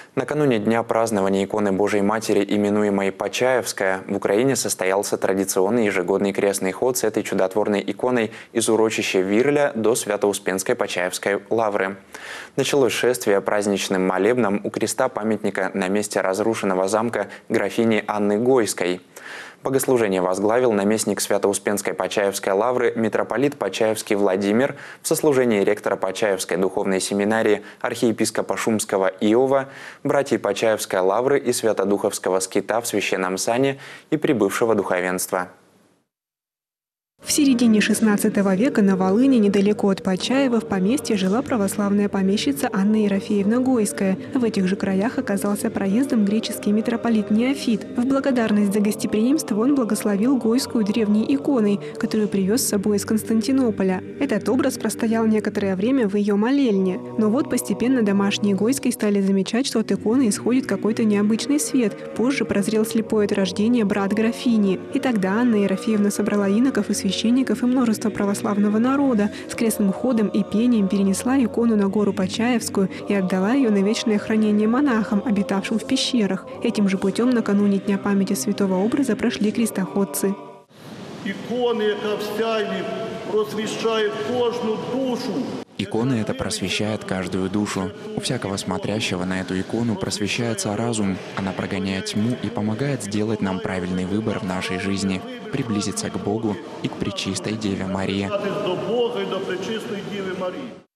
Накануне дня празднования иконы Божией Матери, именуемой Почаевская, в Украине состоялся традиционный ежегодный крестный ход с этой чудотворной иконой из урочища Вирля до Свято-Успенской Почаевской лавры. Началось шествие праздничным молебном у креста памятника на месте разрушенного замка графини Анны Гойской. Богослужение возглавил наместник Свято-Успенской Почаевской лавры митрополит Почаевский Владимир в сослужении ректора Почаевской духовной семинарии архиепископа Шумского Иова, братьев Почаевской лавры и Свято-Духовского скита в священном сане и прибывшего духовенства. В середине XVI века на Волыне, недалеко от Почаева, в поместье жила православная помещица Анна Ерофеевна Гойская. В этих же краях оказался проездом греческий митрополит Неофит. В благодарность за гостеприимство он благословил Гойскую древней иконой, которую привез с собой из Константинополя. Этот образ простоял некоторое время в ее молельне. Но вот постепенно домашние Гойской стали замечать, что от иконы исходит какой-то необычный свет. Позже прозрел слепой от рождения брат графини. И тогда Анна Ерофеевна собрала иноков и священников и множество православного народа, с крестным ходом и пением перенесла икону на гору Почаевскую и отдала ее на вечное хранение монахам, обитавшим в пещерах. Этим же путем накануне Дня памяти святого образа прошли крестоходцы. Икона, яка в сяйві просвіщає кожну душу. Икона эта просвещает каждую душу. У всякого смотрящего на эту икону просвещается разум. Она прогоняет тьму и помогает сделать нам правильный выбор в нашей жизни, приблизиться к Богу и к Пречистой Деве Марии.